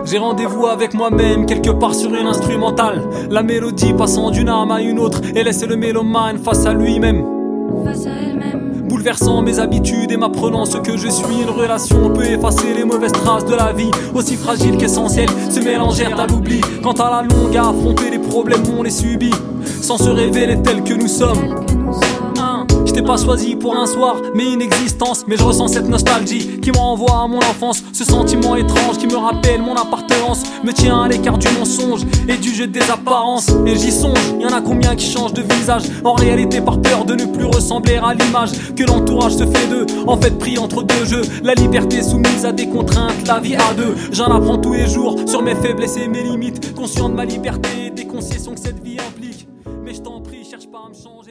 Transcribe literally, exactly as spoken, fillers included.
J'ai rendez-vous avec moi-même quelque part sur une instrumentale. La mélodie passant d'une âme à une autre et laisse le mélomane face à lui-même, face à elle-même. bouleversant mes habitudes et m'apprenant ce que je suis. Une relation peut effacer les mauvaises traces de la vie, aussi fragile qu'essentielle, se mélangèrent à l'oubli. Quand à la longue à affronter les problèmes on les subit, sans se révéler tels que nous sommes. Telle que nous sommes. Je t'ai pas choisi pour un soir, mais une existence. Mais je ressens cette nostalgie qui m'envoie à mon enfance. Ce sentiment étrange qui me rappelle mon appartenance, me tient à l'écart du mensonge et du jeu des apparences. Et j'y songe, y'en a combien qui changent de visage, en réalité par peur de ne plus ressembler à l'image que l'entourage se fait d'eux. En fait pris entre deux jeux, la liberté soumise à des contraintes, la vie à deux. J'en apprends tous les jours sur mes faiblesses et mes limites, conscient de ma liberté et des concessions que cette vie implique. Mais je t'en prie, cherche pas à me changer.